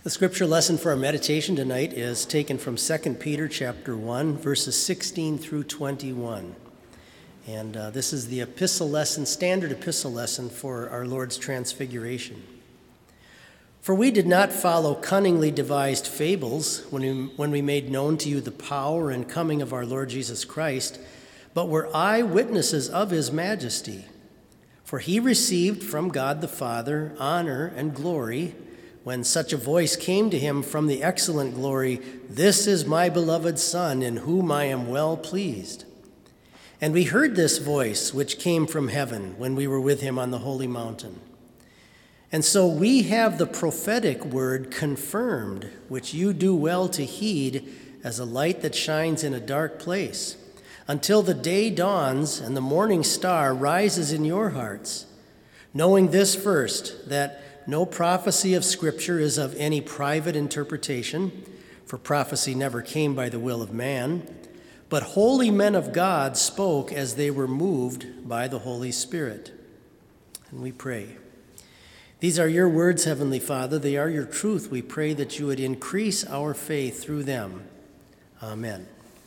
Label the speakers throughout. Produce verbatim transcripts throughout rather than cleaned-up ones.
Speaker 1: The scripture lesson for our meditation tonight is taken from Second Peter chapter one, verses sixteen through twenty-one. And uh, this is the epistle lesson, standard epistle lesson for our Lord's transfiguration. For we did not follow cunningly devised fables when we, when we made known to you the power and coming of our Lord Jesus Christ, but were eyewitnesses of his majesty. For he received from God the Father honor and glory when such a voice came to him from the excellent glory, "This is my beloved Son, in whom I am well pleased." And we heard this voice which came from heaven when we were with him on the holy mountain. And so we have the prophetic word confirmed, which you do well to heed as a light that shines in a dark place, until the day dawns and the morning star rises in your hearts, knowing this first, that no prophecy of Scripture is of any private interpretation, for prophecy never came by the will of man, but holy men of God spoke as they were moved by the Holy Spirit. And we pray. These are your words, Heavenly Father. They are your truth. We pray that you would increase our faith through them. Amen.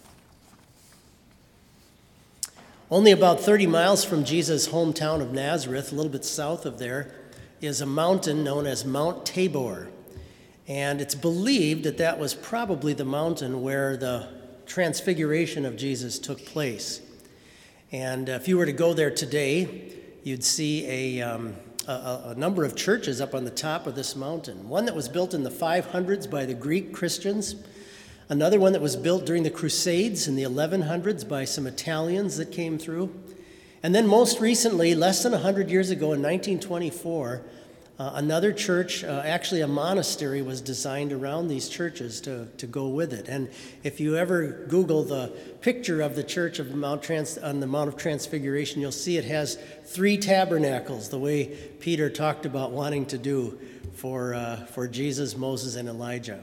Speaker 1: Only about thirty miles from Jesus' hometown of Nazareth, a little bit south of there, is a mountain known as Mount Tabor. And it's believed that that was probably the mountain where the transfiguration of Jesus took place. And if you were to go there today, you'd see a, um, a, a number of churches up on the top of this mountain. One that was built in the five hundreds by the Greek Christians, another one that was built during the Crusades in the eleven hundreds by some Italians that came through. And then most recently, less than one hundred years ago in nineteen twenty-four, uh, another church, uh, actually a monastery, was designed around these churches to, to go with it. And if you ever Google the picture of the church of Mount Trans, on the Mount of Transfiguration, you'll see it has three tabernacles, the way Peter talked about wanting to do for, uh, for Jesus, Moses, and Elijah.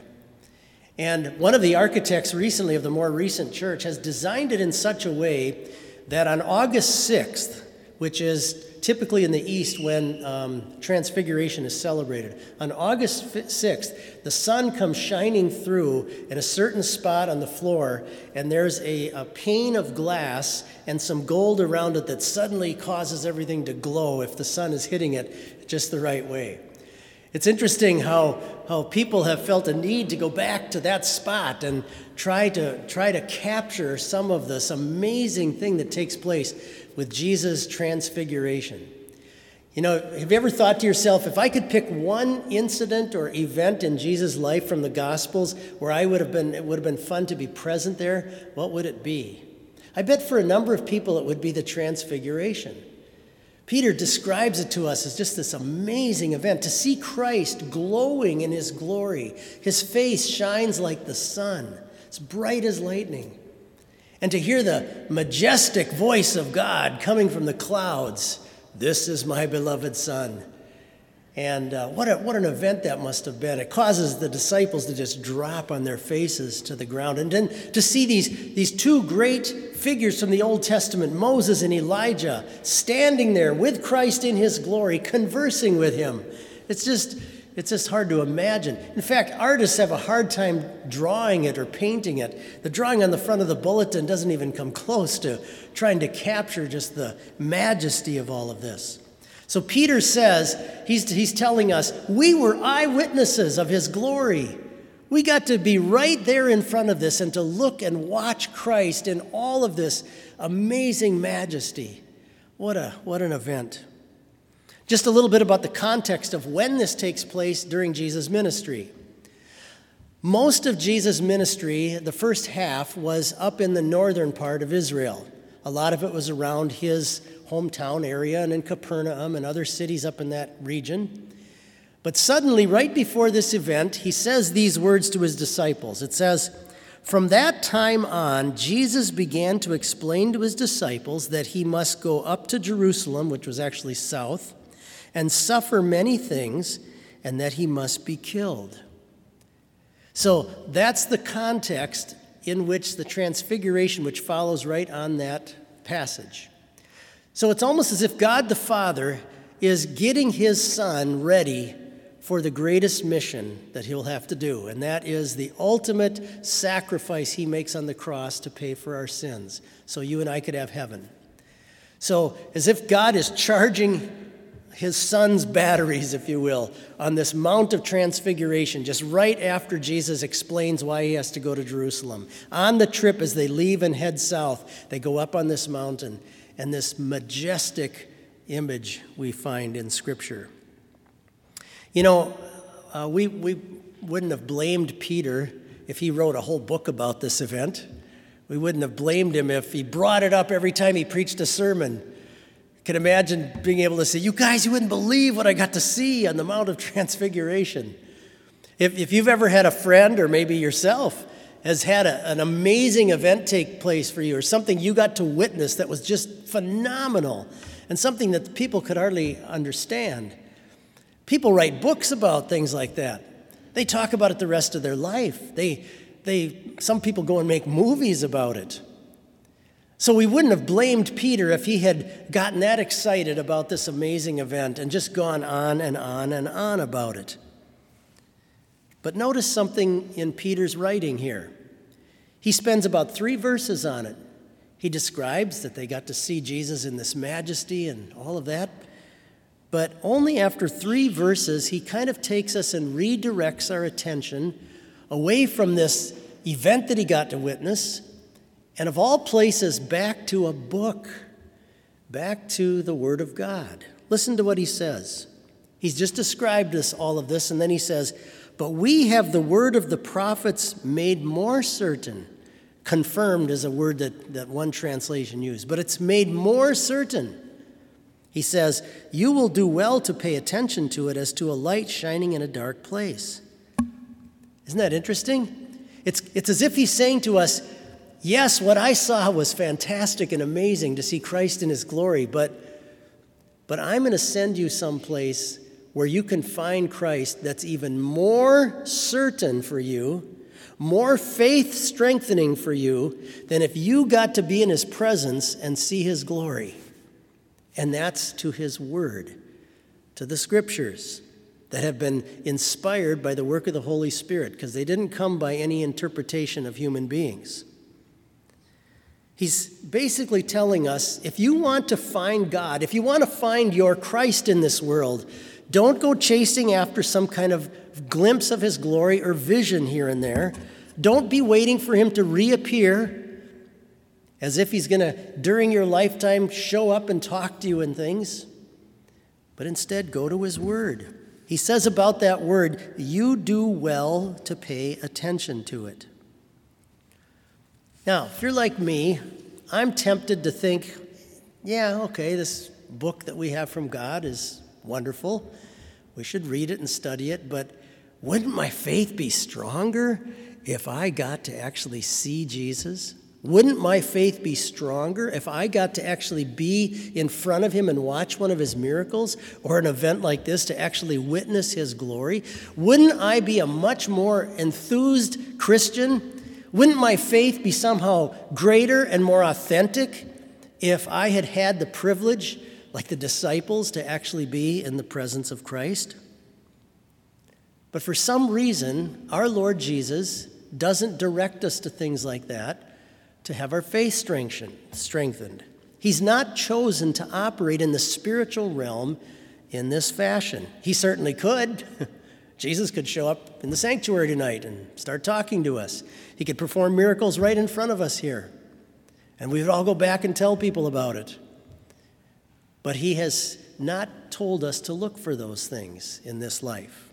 Speaker 1: And one of the architects recently of the more recent church has designed it in such a way that on August sixth, which is typically in the East when um, Transfiguration is celebrated, on August sixth, the sun comes shining through in a certain spot on the floor, and there's a, a pane of glass and some gold around it that suddenly causes everything to glow if the sun is hitting it just the right way. It's interesting how, how people have felt a need to go back to that spot and try to try to capture some of this amazing thing that takes place with Jesus' transfiguration. You know, have you ever thought to yourself, if I could pick one incident or event in Jesus' life from the Gospels where I would have been, it would have been fun to be present there, what would it be? I bet for a number of people it would be the Transfiguration. Peter describes it to us as just this amazing event, to see Christ glowing in his glory. His face shines like the sun. It's bright as lightning. And to hear the majestic voice of God coming from the clouds, "This is my beloved Son." And uh, what, a, what an event that must have been. It causes the disciples to just drop on their faces to the ground. And then to see these, these two great figures from the Old Testament, Moses and Elijah, standing there with Christ in his glory, conversing with him. It's just, it's just hard to imagine. In fact, artists have a hard time drawing it or painting it. The drawing on the front of the bulletin doesn't even come close to trying to capture just the majesty of all of this. So Peter says, he's, he's telling us, we were eyewitnesses of his glory. We got to be right there in front of this and to look and watch Christ in all of this amazing majesty. What a, what an event. Just a little bit about the context of when this takes place during Jesus' ministry. Most of Jesus' ministry, the first half, was up in the northern part of Israel. A lot of it was around his hometown area and in Capernaum and other cities up in that region. But suddenly, right before this event, he says these words to his disciples. It says, "From that time on, Jesus began to explain to his disciples that he must go up to Jerusalem," which was actually south, "and suffer many things, and that he must be killed." So that's the context in which the Transfiguration, which follows right on that passage. So it's almost as if God the Father is getting his Son ready for the greatest mission that he'll have to do, and that is the ultimate sacrifice he makes on the cross to pay for our sins, so you and I could have heaven. So, as if God is charging his son's batteries, if you will, on this Mount of Transfiguration, just right after Jesus explains why he has to go to Jerusalem. On the trip, as they leave and head south, they go up on this mountain, and this majestic image we find in Scripture. You know, uh, we, we wouldn't have blamed Peter if he wrote a whole book about this event. We wouldn't have blamed him if he brought it up every time he preached a sermon. You can imagine being able to say, you guys, you wouldn't believe what I got to see on the Mount of Transfiguration. If, if you've ever had a friend, or maybe yourself, has had a, an amazing event take place for you, or something you got to witness that was just phenomenal, and something that people could hardly understand. People write books about things like that. They talk about it the rest of their life. They, they, some people go and make movies about it. So we wouldn't have blamed Peter if he had gotten that excited about this amazing event and just gone on and on and on about it. But notice something in Peter's writing here. He spends about three verses on it. He describes that they got to see Jesus in this majesty and all of that. But only after three verses, he kind of takes us and redirects our attention away from this event that he got to witness, and of all places, back to a book, back to the Word of God. Listen to what he says. He's just described this, all of this, and then he says, but we have the word of the prophets made more certain. Confirmed is a word that, that one translation used, but it's made more certain. He says, you will do well to pay attention to it as to a light shining in a dark place. Isn't that interesting? It's, it's as if he's saying to us, yes, what I saw was fantastic and amazing to see Christ in his glory, but, but I'm going to send you someplace where you can find Christ that's even more certain for you, more faith strengthening for you than if you got to be in his presence and see his glory. And that's to his word, to the scriptures that have been inspired by the work of the Holy Spirit, because they didn't come by any interpretation of human beings. He's basically telling us, if you want to find God, if you want to find your Christ in this world, don't go chasing after some kind of glimpse of his glory or vision here and there. Don't be waiting for him to reappear as if he's going to, during your lifetime, show up and talk to you and things. But instead, go to his word. He says about that word, you do well to pay attention to it. Now, if you're like me, I'm tempted to think, yeah, okay, this book that we have from God is wonderful. We should read it and study it, but wouldn't my faith be stronger if I got to actually see Jesus? Wouldn't my faith be stronger if I got to actually be in front of him and watch one of his miracles, or an event like this to actually witness his glory? Wouldn't I be a much more enthused Christian? Wouldn't my faith be somehow greater and more authentic if I had had the privilege, like the disciples, to actually be in the presence of Christ? But for some reason, our Lord Jesus doesn't direct us to things like that, to have our faith strengthened. He's not chosen to operate in the spiritual realm in this fashion. He certainly could. Jesus could show up in the sanctuary tonight and start talking to us. He could perform miracles right in front of us here, and we would all go back and tell people about it. But he has not told us to look for those things in this life.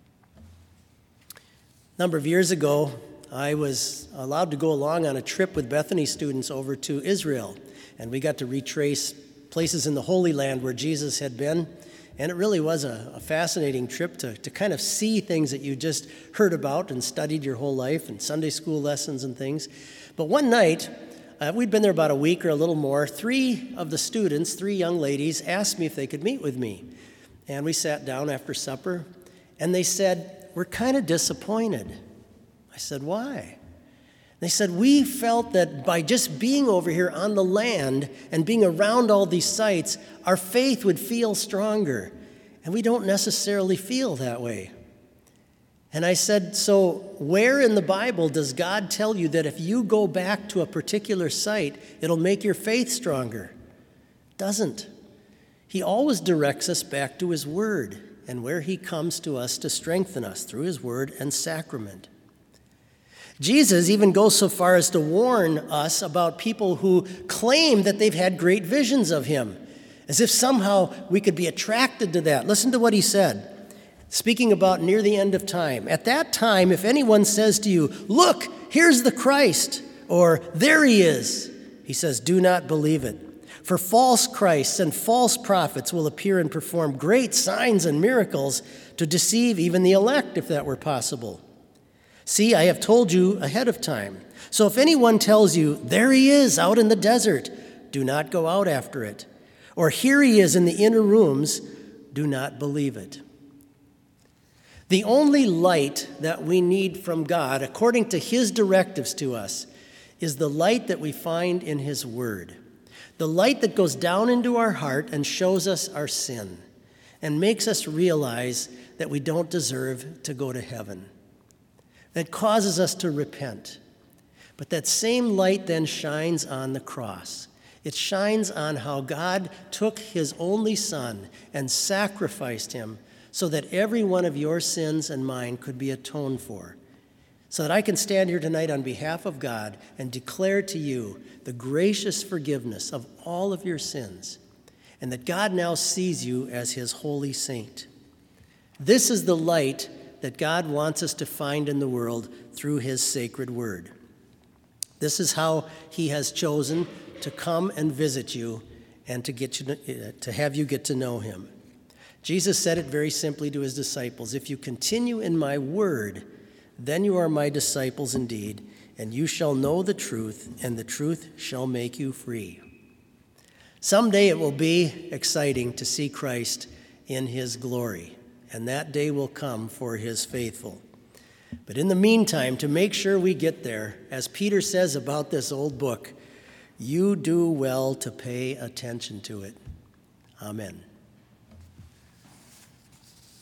Speaker 1: A number of years ago, I was allowed to go along on a trip with Bethany students over to Israel, and we got to retrace places in the Holy Land where Jesus had been, and it really was a, a fascinating trip to, to kind of see things that you just heard about and studied your whole life, and Sunday school lessons and things. But one night, uh, we'd been there about a week or a little more, three of the students, three young ladies, asked me if they could meet with me, and we sat down after supper, and they said, we're kind of disappointed. I said, why? They said, we felt that by just being over here on the land and being around all these sites, our faith would feel stronger. And we don't necessarily feel that way. And I said, so where in the Bible does God tell you that if you go back to a particular site, it'll make your faith stronger? Doesn't. He always directs us back to his word and where he comes to us to strengthen us through his word and sacrament. Jesus even goes so far as to warn us about people who claim that they've had great visions of him, as if somehow we could be attracted to that. Listen to what he said, speaking about near the end of time. At that time, if anyone says to you, "Look, here's the Christ," or "There he is," he says, do not believe it. For false Christs and false prophets will appear and perform great signs and miracles to deceive even the elect, if that were possible. See, I have told you ahead of time. So if anyone tells you, "There he is out in the desert," do not go out after it. Or "Here he is in the inner rooms," do not believe it. The only light that we need from God, according to his directives to us, is the light that we find in his word. The light that goes down into our heart and shows us our sin and makes us realize that we don't deserve to go to heaven. That causes us to repent. But that same light then shines on the cross. It shines on how God took his only Son and sacrificed him so that every one of your sins and mine could be atoned for. So that I can stand here tonight on behalf of God and declare to you the gracious forgiveness of all of your sins, and that God now sees you as his holy saint. This is the light that God wants us to find in the world through his sacred word. This is how he has chosen to come and visit you and to get you to, to have you get to know him. Jesus said it very simply to his disciples, "If you continue in my word, then you are my disciples indeed, and you shall know the truth, and the truth shall make you free." Someday it will be exciting to see Christ in his glory, and that day will come for his faithful. But in the meantime, to make sure we get there, as Peter says about this old book, you do well to pay attention to it. Amen.